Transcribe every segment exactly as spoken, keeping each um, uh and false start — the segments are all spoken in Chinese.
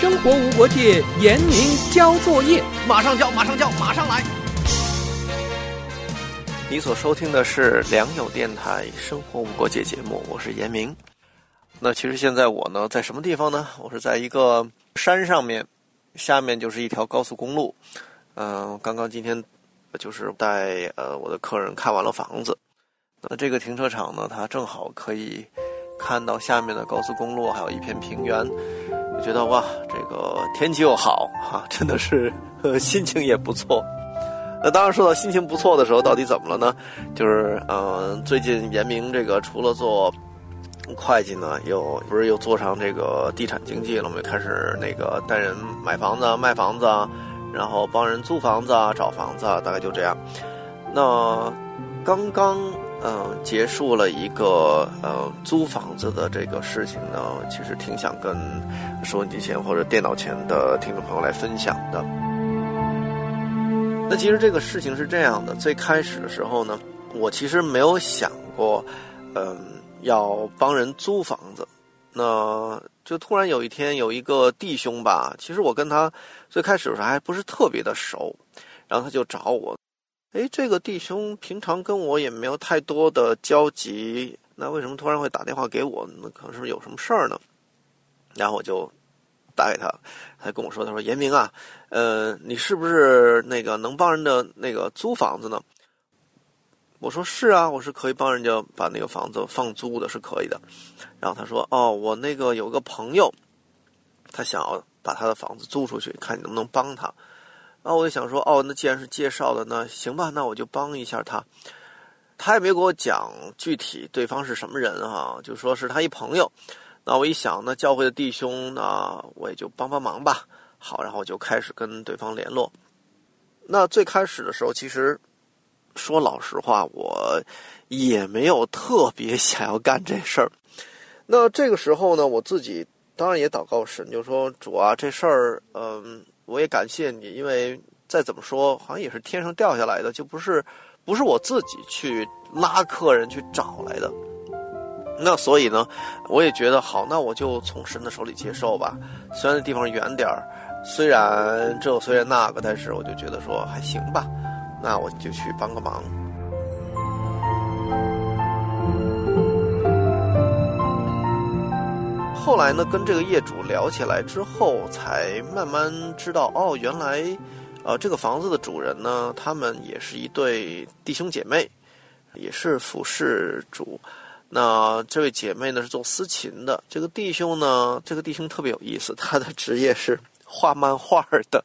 生活无国界，严明交作业， 马上交，马上交，马上来。你所收听的是良友电台生活无国界节目，我是严明。那其实现在我呢在什么地方呢？我是在一个山上面，下面就是一条高速公路。嗯、呃，刚刚今天就是带呃我的客人看完了房子。那这个停车场呢，它正好可以看到下面的高速公路，还有一片平原。我觉得哇，这个天气又好哈，真的是呃心情也不错。那当然说到心情不错的时候，到底怎么了呢？就是呃，最近严明这个除了做会计呢，又不是又做上这个地产经纪了，我们开始那个带人买房子、卖房子啊，然后帮人租房子啊、找房子啊，大概就这样。那刚刚嗯、呃、结束了一个呃租房子的这个事情呢，其实挺想跟收音机前或者电脑前的听众朋友来分享的。那其实这个事情是这样的，最开始的时候呢，我其实没有想过嗯、呃、要帮人租房子。那就突然有一天有一个弟兄吧，其实我跟他最开始的时候还不是特别的熟，然后他就找我。诶，这个弟兄平常跟我也没有太多的交集，那为什么突然会打电话给我？那可能是有什么事儿呢？然后我就打给他，他跟我说，他说严明啊，呃，你是不是那个能帮人的那个租房子呢？我说是啊，我是可以帮人家把那个房子放租的，是可以的。然后他说，哦，我那个有个朋友，他想要把他的房子租出去，看你能不能帮他。然后我就想说，哦，那既然是介绍的，那行吧，那我就帮一下他。他也没给我讲具体对方是什么人啊，就说是他一朋友。那我一想，那教会的弟兄，那我也就帮帮忙吧。好，然后我就开始跟对方联络。那最开始的时候，其实说老实话，我也没有特别想要干这事儿。那这个时候呢，我自己当然也祷告神，就说主啊，这事儿，嗯，我也感谢你，因为再怎么说，好像也是天上掉下来的，就不是不是我自己去拉客人去找来的。那所以呢，我也觉得好，那我就从神的手里接受吧。虽然那地方远点儿，虽然这虽然那个，但是我就觉得说还行吧，那我就去帮个忙。后来呢，跟这个业主聊起来之后，才慢慢知道，哦，原来呃这个房子的主人呢，他们也是一对弟兄姐妹，也是服侍主。那这位姐妹呢是做司琴的，这个弟兄呢，这个弟兄特别有意思，他的职业是画漫画的。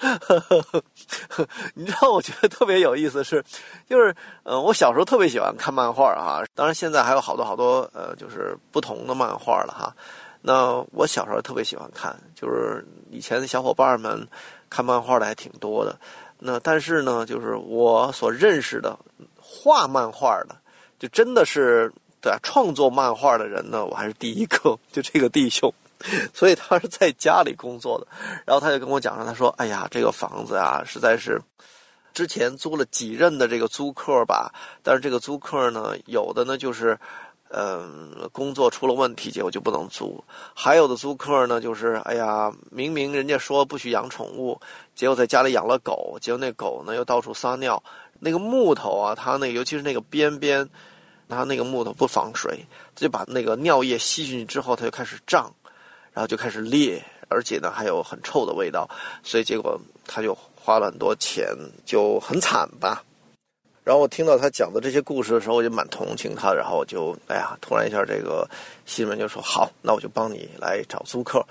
你知道我觉得特别有意思是，就是呃我小时候特别喜欢看漫画啊，当然现在还有好多好多呃就是不同的漫画了哈。那我小时候特别喜欢看，就是以前的小伙伴们看漫画的还挺多的。那但是呢，就是我所认识的画漫画的，就真的是对啊，创作漫画的人呢，我还是第一个，就这个弟兄。所以他是在家里工作的，然后他就跟我讲说，他说哎呀，这个房子啊实在是之前租了几任的这个租客吧，但是这个租客呢，有的呢就是嗯、呃、工作出了问题，结果就不能租，还有的租客呢就是哎呀，明明人家说不许养宠物，结果在家里养了狗，结果那狗呢又到处撒尿，那个木头啊，它那个尤其是那个边边，它那个木头不防水，就把那个尿液吸进去之后，它就开始胀，然后就开始裂，而且呢还有很臭的味道，所以结果他就花了很多钱，就很惨吧。然后我听到他讲的这些故事的时候，我就蛮同情他，然后我就哎呀，突然一下这个新闻就说好，那我就帮你来找租客。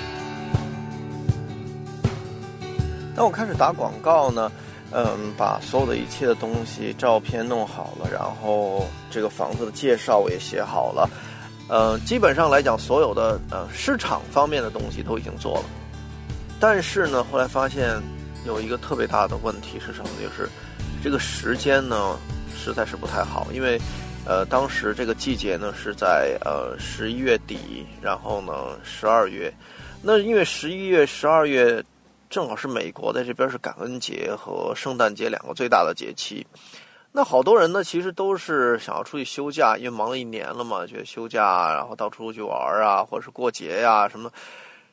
当我开始打广告呢，嗯，把所有的一切的东西照片弄好了，然后这个房子的介绍我也写好了。呃，基本上来讲，所有的呃市场方面的东西都已经做了，但是呢，后来发现有一个特别大的问题是什么？就是这个时间呢实在是不太好，因为呃当时这个季节呢是在呃十一月底，然后呢十二月，那因为十一月、十二月正好是美国在这边是感恩节和圣诞节两个最大的节期。那好多人呢，其实都是想要出去休假，因为忙了一年了嘛，觉得休假，然后到处去玩啊，或者是过节呀、啊、什么的。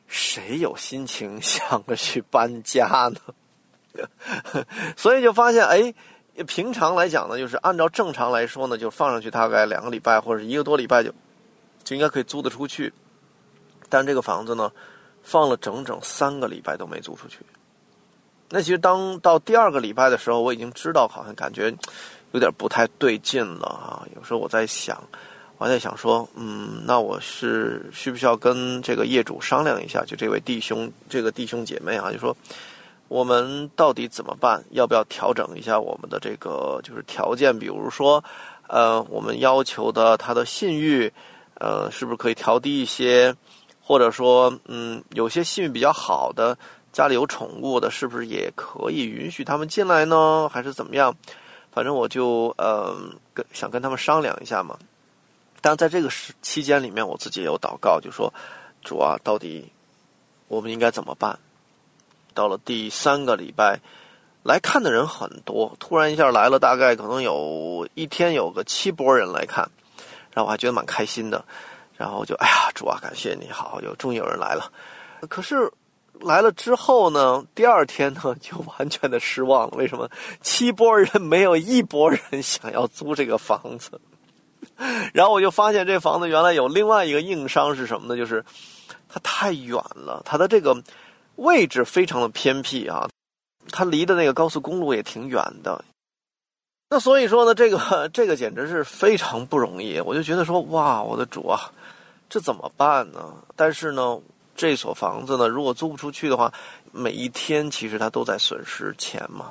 谁有心情想着去搬家呢？所以就发现，哎，平常来讲呢，就是按照正常来说呢，就放上去大概两个礼拜或者一个多礼拜就就应该可以租得出去。但这个房子呢，放了整整三个礼拜都没租出去。那其实当到第二个礼拜的时候，我已经知道好像感觉有点不太对劲了啊。有时候我在想，我还在想说，嗯，那我是需不需要跟这个业主商量一下？就这位弟兄，这个弟兄姐妹啊，就说我们到底怎么办？要不要调整一下我们的这个就是条件？比如说，呃，我们要求的他的信誉，呃，是不是可以调低一些？或者说，嗯，有些信誉比较好的。家里有宠物的，是不是也可以允许他们进来呢？还是怎么样？反正我就呃跟想跟他们商量一下嘛。但在这个期间里面，我自己也有祷告，就说主啊，到底我们应该怎么办？到了第三个礼拜，来看的人很多，突然一下来了，大概可能有一天有个七波人来看，然后我还觉得蛮开心的。然后就哎呀，主啊，感谢你，好，有终于有人来了。可是。来了之后呢，第二天呢就完全的失望了。为什么？七波人没有一波人想要租这个房子。然后我就发现这房子原来有另外一个硬伤是什么呢？就是它太远了，它的这个位置非常的偏僻啊，它离的那个高速公路也挺远的。那所以说呢，这个这个简直是非常不容易。我就觉得说，哇，我的主啊，这怎么办呢？但是呢。这所房子呢，如果租不出去的话，每一天其实它都在损失钱嘛。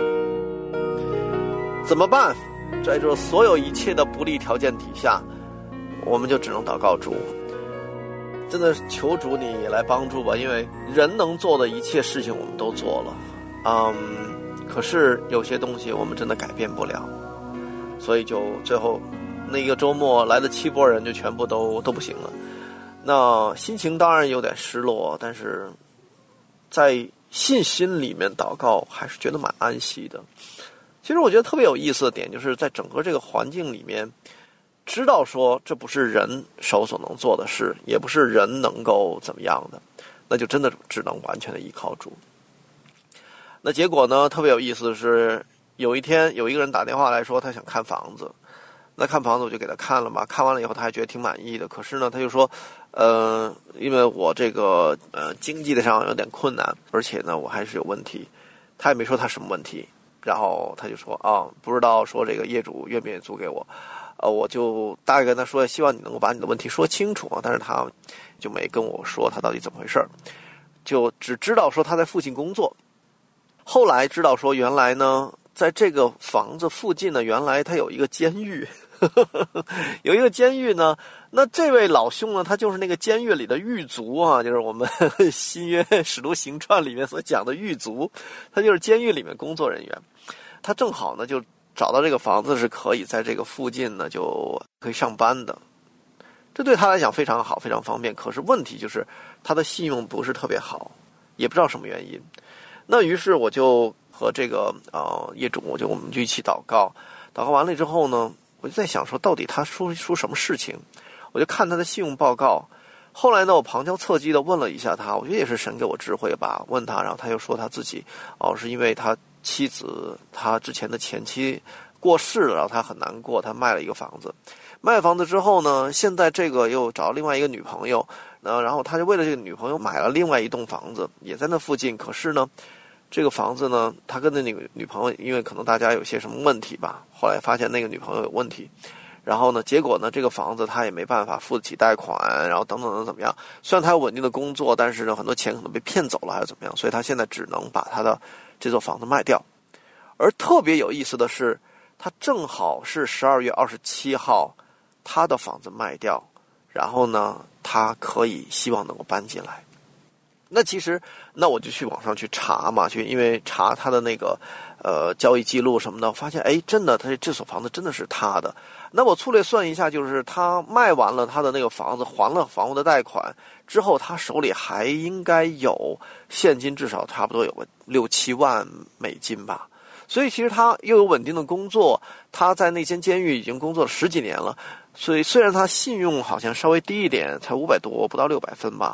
怎么办？在这所有一切的不利条件底下，我们就只能祷告主，真的求主你来帮助吧。因为人能做的一切事情我们都做了，嗯，可是有些东西我们真的改变不了，所以就最后那个周末来的七波人就全部都都不行了。那心情当然有点失落，但是在信心里面祷告还是觉得蛮安息的。其实我觉得特别有意思的点就是在整个这个环境里面，知道说这不是人手所能做的事，也不是人能够怎么样的，那就真的只能完全的依靠主。那结果呢，特别有意思的是，有一天有一个人打电话来说他想看房子，那看房子我就给他看了嘛，看完了以后他还觉得挺满意的，可是呢他就说呃，因为我这个呃经济的上有点困难，而且呢我还是有问题。他也没说他什么问题，然后他就说啊，不知道说这个业主愿不愿意租给我，呃，我就大概跟他说，希望你能够把你的问题说清楚啊，但是他就没跟我说他到底怎么回事，就只知道说他在附近工作。后来知道说原来呢，在这个房子附近呢，原来他有一个监狱。有一个监狱呢，那这位老兄呢，他就是那个监狱里的狱卒啊，就是我们新约使徒行传里面所讲的狱卒，他就是监狱里面工作人员。他正好呢就找到这个房子是可以在这个附近呢就可以上班的，这对他来讲非常好，非常方便。可是问题就是他的信用不是特别好，也不知道什么原因。那于是我就和这个呃业主，我就我们就一起祷告，祷告完了之后呢，我就在想说，到底他出出什么事情？我就看他的信用报告。后来呢，我旁敲侧击的问了一下他，我觉得也是神给我智慧吧。问他，然后他又说他自己哦，是因为他妻子，他之前的前妻过世了，然后他很难过，他卖了一个房子。卖了房子之后呢，现在这个又找另外一个女朋友，呃，然后他就为了这个女朋友买了另外一栋房子，也在那附近。可是呢，这个房子呢，他跟那个女朋友，因为可能大家有些什么问题吧，后来发现那个女朋友有问题，然后呢，结果呢，这个房子他也没办法付得起贷款，然后等等等怎么样。虽然他有稳定的工作，但是呢，很多钱可能被骗走了，还是怎么样，所以他现在只能把他的这座房子卖掉。而特别有意思的是，他正好是十二月二十七号，他的房子卖掉，然后呢，他可以希望能够搬进来。那其实，那我就去网上去查嘛，去因为查他的那个呃交易记录什么的，我发现哎，真的，他这所房子真的是他的。那我粗略算一下，就是他卖完了他的那个房子，还了房屋的贷款之后，他手里还应该有现金，至少差不多有个六七万美金吧。所以其实他又有稳定的工作，他在那间监狱已经工作了十几年了。所以虽然他信用好像稍微低一点，才五百多，不到六百分吧。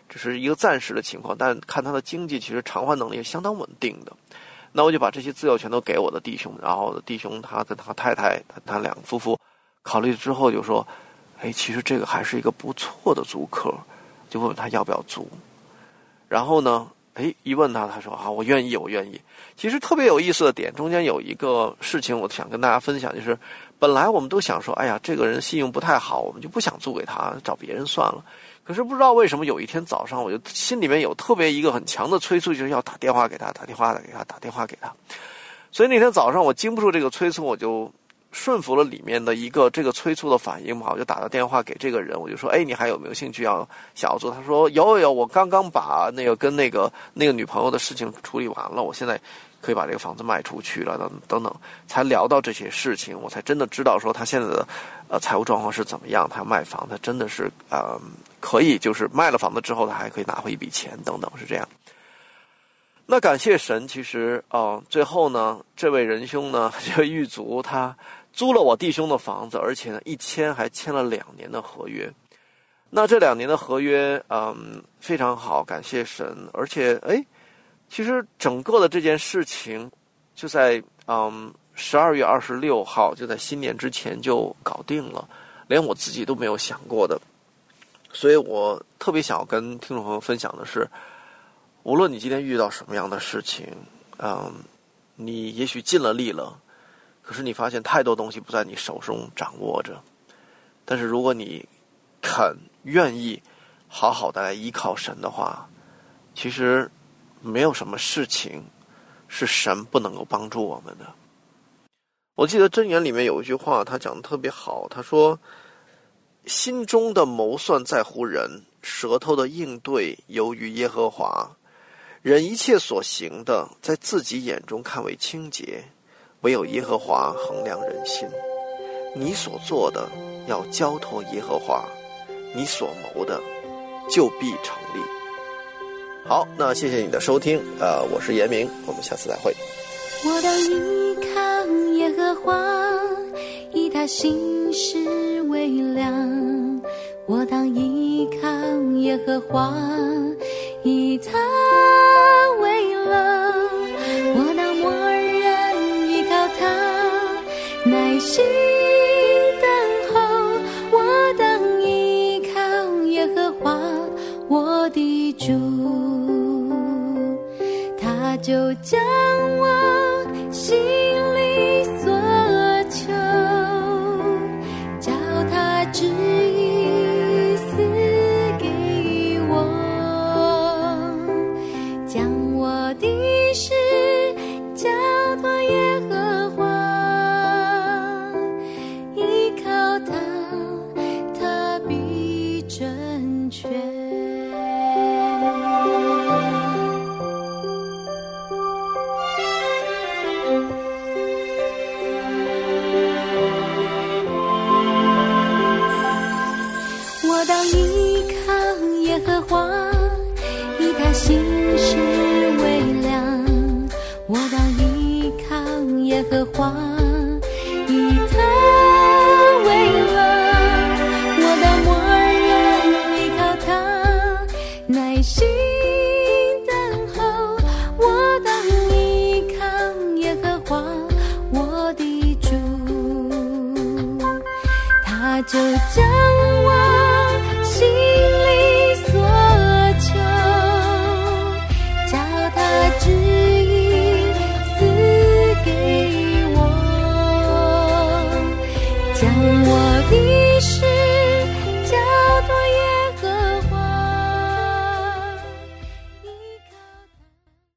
只是一个暂时的情况，但看他的经济其实偿还能力是相当稳定的。那我就把这些自由全都给我的弟兄，然后我的弟兄他跟他太太他他两夫妇考虑之后就说，哎，其实这个还是一个不错的租客，就问问他要不要租。然后呢，哎，一问他，他说啊，我愿意，我愿意。其实特别有意思的点，中间有一个事情我想跟大家分享，就是本来我们都想说，哎呀，这个人信用不太好，我们就不想租给他，找别人算了。可是不知道为什么有一天早上，我就心里面有特别一个很强的催促，就是要打电话给他，打电话给他，打电话给他。所以那天早上我经不住这个催促，我就顺服了里面的一个这个催促的反应嘛，我就打了电话给这个人，我就说，哎，你还有没有兴趣要想要做？他说有有有，我刚刚把那个跟那个那个女朋友的事情处理完了，我现在可以把这个房子卖出去了，等等等，才聊到这些事情，我才真的知道说他现在的呃财务状况是怎么样，他卖房，他真的是呃可以，就是卖了房子之后，他还可以拿回一笔钱，等等，是这样。那感谢神，其实啊、呃，最后呢，这位仁兄呢，这位狱卒他租了我弟兄的房子，而且呢，一签还签了两年的合约。那这两年的合约，嗯，非常好，感谢神。而且，哎，其实整个的这件事情，就在嗯十二月二十六号，就在新年之前就搞定了，连我自己都没有想过的。所以我特别想要跟听众朋友分享的是，无论你今天遇到什么样的事情，嗯，你也许尽了力了。可是你发现太多东西不在你手中掌握着，但是如果你肯愿意好好的来依靠神的话，其实没有什么事情是神不能够帮助我们的。我记得箴言里面有一句话，他讲得特别好，他说，心中的谋算在乎人，舌头的应对由于耶和华。人一切所行的，在自己眼中看为清洁，唯有耶和华衡量人心。你所做的要交托耶和华，你所谋的就必成立。好，那谢谢你的收听，呃，我是严明，我们下次再会。 我当依靠耶和华，以他心事为粮。我当依靠耶和华，以他为乐。我当默然依靠他，耐心等候。我当依靠耶和华，我的主，他就将我心里所求，叫他指引赐给我，将我的事交托耶和华，依靠他，他必成全。我当依靠耶和华，以他心事为粮。我当依靠耶和华，以他为乐。我当默然依靠他，耐心等候。我当依靠耶和华，我的主，他就将我心里所求，叫他指引赐给我，将我的事